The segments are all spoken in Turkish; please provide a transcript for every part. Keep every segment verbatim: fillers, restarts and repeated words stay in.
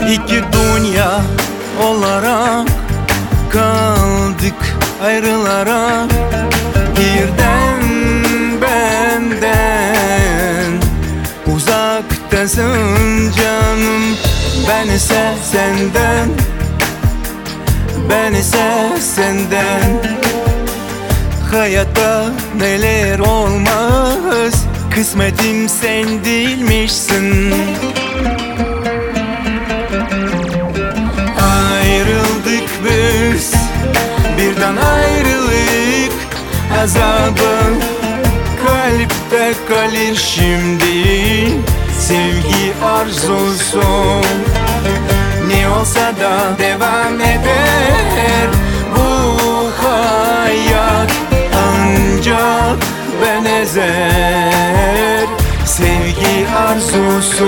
İki dünya olarak kaldık ayrılarak, birden benden uzaktasın canım. Ben ise senden, ben ise senden. Hayatta neler olmaz, kısmetim sen değilmişsin. Ayrıldık biz, birden ayrılık azabı kalpte kalır şimdi. Sevgi arzusu ne olsa da devam eder bu hayat, ancak ben ezer sevgi arzusu.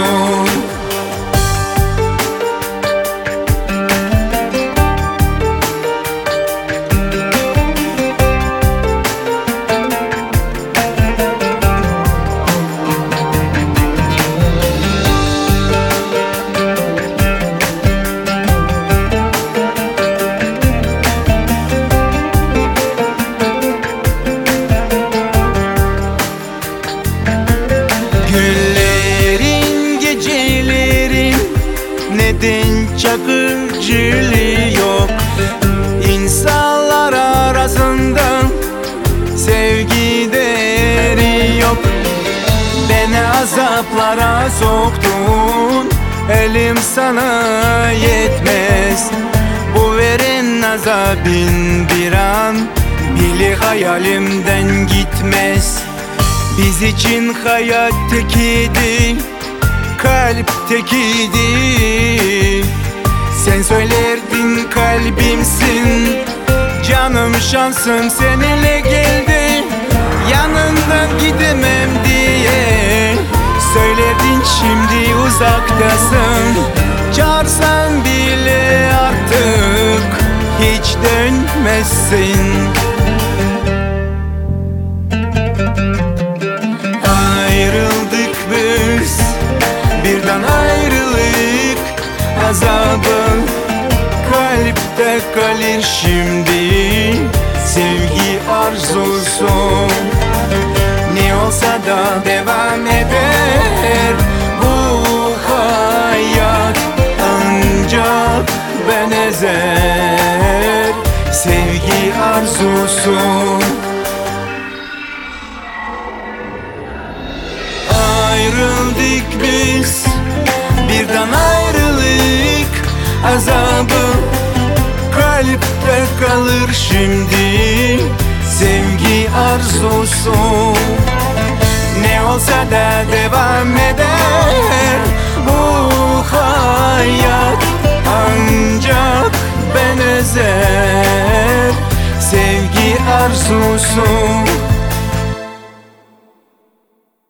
Günlerin, gecelerin neden çakırcılığı yok? İnsanlar arasında sevgi değeri yok. Beni azaplara soktun, elim sana yetmez. Bu veren azabın bir an bile hayalimden gitmez. Biz için hayat tekiydi, kalp tekiydi. Sen söylerdin kalbimsin, canım şansım seninle geldi. Yanından gidemem diye söylerdin, şimdi uzaktasın. Çağırsan bile artık hiç dönmezsin. Ayrıldık biz, birden ayrılık azabı kalpte kalır şimdi. Sevgi arzusu ne olsa da devam eder bu hayat, ancak ben ezer sevgi arzusu. Ayrıldık biz, birden ayrılık azabı kalpte kalır şimdi. Sevgi arzusu ne olsa da devam eder bu hayat, ancak ben ezer sevgi arzusu.